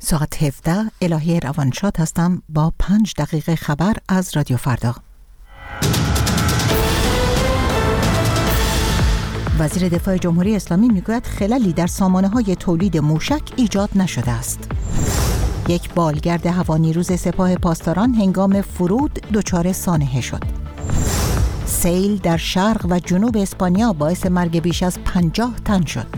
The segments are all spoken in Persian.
ساعت 17 الهی روانشاد هستم با 5 دقیقه خبر از رادیو فردا. وزیر دفاع جمهوری اسلامی میگوید خللی در سامانه‌های تولید موشک ایجاد نشده است. یک بالگرد هوانیروز سپاه پاسداران هنگام فرود دچار سانحه شد. سیل در شرق و جنوب اسپانیا باعث مرگ بیش از 50 تن شد.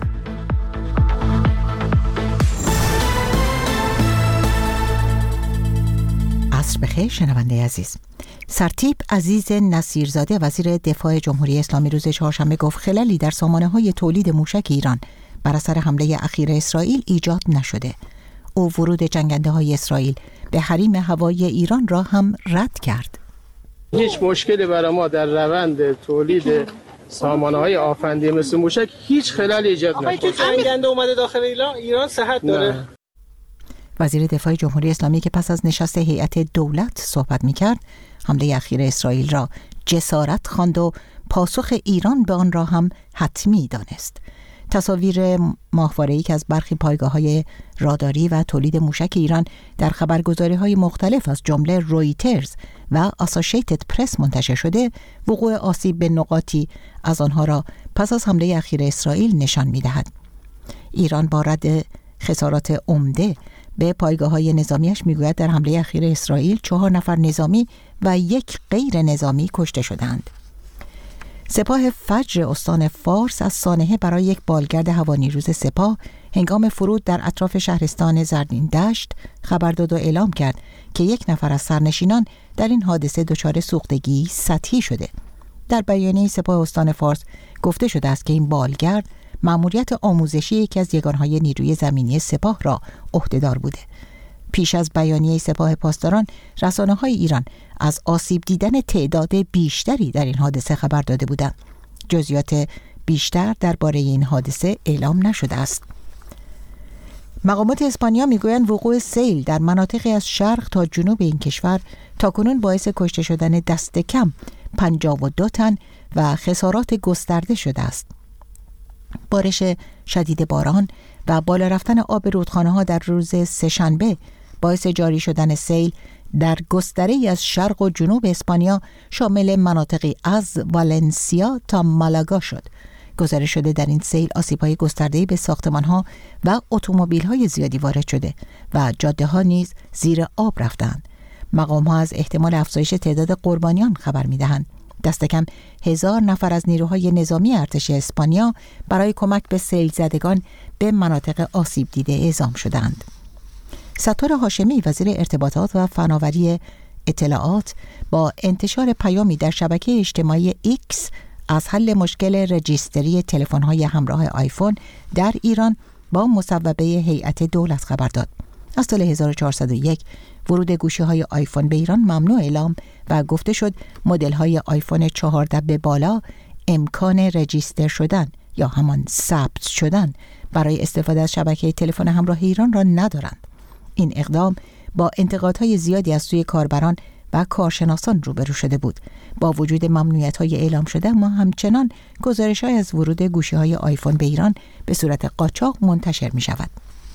عصر بخیر شنونده عزیز. سرتیپ عزیز نصیرزاده وزیر دفاع جمهوری اسلامی روز چهارشنبه گفت خللی در سامانه‌های تولید موشک ایران بر اثر حمله اخیر اسرائیل ایجاد نشده. او ورود جنگنده‌های اسرائیل به حریم هوایی ایران را هم رد کرد. هیچ مشکلی برای ما در روند تولید سامانه‌های آفندی مثل موشک هیچ خللی ایجاد نشده. جنگنده اومده داخل ایران صحت داره. وزیر دفاع جمهوری اسلامی که پس از نشست هیئت دولت صحبت می‌کرد، حمله اخیر اسرائیل را جسارت خواند و پاسخ ایران به آن را هم حتمی دانست. تصاویر ماهواره‌ای که از برخی پایگاه‌های راداری و تولید موشک ایران در خبرگزاری‌های مختلف از جمله رویترز و آسوشیتد پرس منتشر شده، وقوع آسیب به نقاطی از آنها را پس از حمله اخیر اسرائیل نشان می‌دهد. ایران با رد خسارات عمده به پایگاه‌های نظامیش میگوید در حمله اخیر اسرائیل 4 نفر نظامی و 1 غیر نظامی کشته شدند. سپاه فجر استان فارس از سانحه برای یک بالگرد هوانیروز سپاه هنگام فرود در اطراف شهرستان زرین دشت خبر داد و اعلام کرد که 1 نفر از سرنشینان در این حادثه دچار سوختگی سطحی شده. در بیانیه سپاه استان فارس گفته شده است که این بالگرد مأموریت آموزشی یکی از یگانهای نیروی زمینی سپاه را عهده‌دار بوده. پیش از بیانیه سپاه پاسداران، رسانه‌های ایران از آسیب دیدن تعداد بیشتری در این حادثه خبر داده بودند. جزئیات بیشتر درباره این حادثه اعلام نشده است. مقامات اسپانیا میگویند وقوع سیل در مناطقی از شرق تا جنوب این کشور تاکنون باعث کشته شدن دست کم 52 تن و خسارات گسترده شده است. بارش شدید باران و بالا رفتن آب رودخانه‌ها در روز سه‌شنبه باعث جاری شدن سیل در گستره‌ای از شرق و جنوب اسپانیا شامل مناطقی از والنسیا تا مالاگا شد. گزارش شده در این سیل آسیب‌های گسترده‌ای به ساختمان‌ها و اتومبیل‌های زیادی وارد شده و جاده‌ها نیز زیر آب رفتند. مقام‌ها از احتمال افزایش تعداد قربانیان خبر می‌دهند. دست کم 1000 نفر از نیروهای نظامی ارتش اسپانیا برای کمک به سیل زدگان به مناطق آسیب دیده اعزام شدند. ستار هاشمی وزیر ارتباطات و فناوری اطلاعات با انتشار پیامی در شبکه اجتماعی ایکس از حل مشکل رجیستری تلفن‌های همراه آیفون در ایران با مصوبه هیئت دولت خبر داد. از سال 1401 ورود گوشی‌های آیفون به ایران ممنوع اعلام و گفته شد مدل‌های آیفون 14 به بالا امکان رجیستر شدن یا همان ثبت شدن برای استفاده از شبکه تلفن همراه ایران را ندارند. این اقدام با انتقادهای زیادی از سوی کاربران و کارشناسان روبرو شده بود. با وجود ممنوعیت‌های اعلام شده، اما همچنان گزارش‌های از ورود گوشی‌های آیفون به ایران به صورت قاچاق منتشر می‌شود.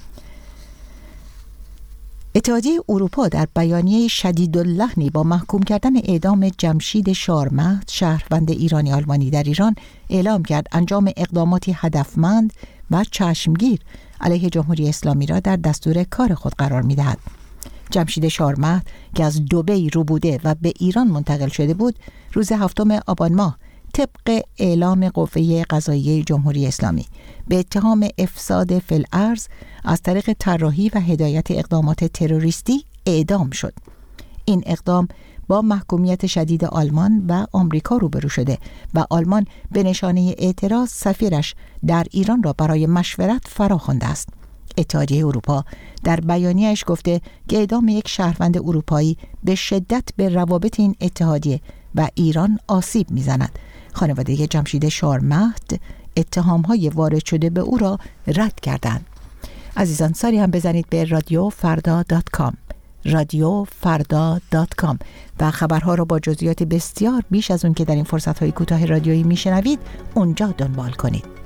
اتحادیه اروپا در بیانیه شدیداللحنی با محکوم کردن اعدام جمشید شارمهد شهروند ایرانی آلمانی در ایران اعلام کرد انجام اقداماتی هدفمند و چشمگیر علیه جمهوری اسلامی را در دستور کار خود قرار می‌دهد. جمشید شارمهد که از دبی رو بوده و به ایران منتقل شده بود، روز 7 آبان ماه طبق اعلام قوه قضاییه جمهوری اسلامی به اتهام افساد فی الارض از طریق طراحی و هدایت اقدامات تروریستی اعدام شد. این اقدام با محکومیت شدید آلمان و آمریکا روبرو شده و آلمان به نشانه اعتراض سفیرش در ایران را برای مشورت فراخوانده است. اتحادیه اروپا در بیانیه‌اش گفته که اعدام یک شهروند اروپایی به شدت به روابط این اتحادیه و ایران آسیب می‌زند. خانواده جمشید شارمهد اتهام‌های وارد شده به او را رد کردند. عزیزان، سری هم بزنید به radiofarda.com radiofarda.com و خبرها را با جزئیات بسیار بیش از اون که در این فرصت‌های کوتاه رادیویی میشنوید اونجا دنبال کنید.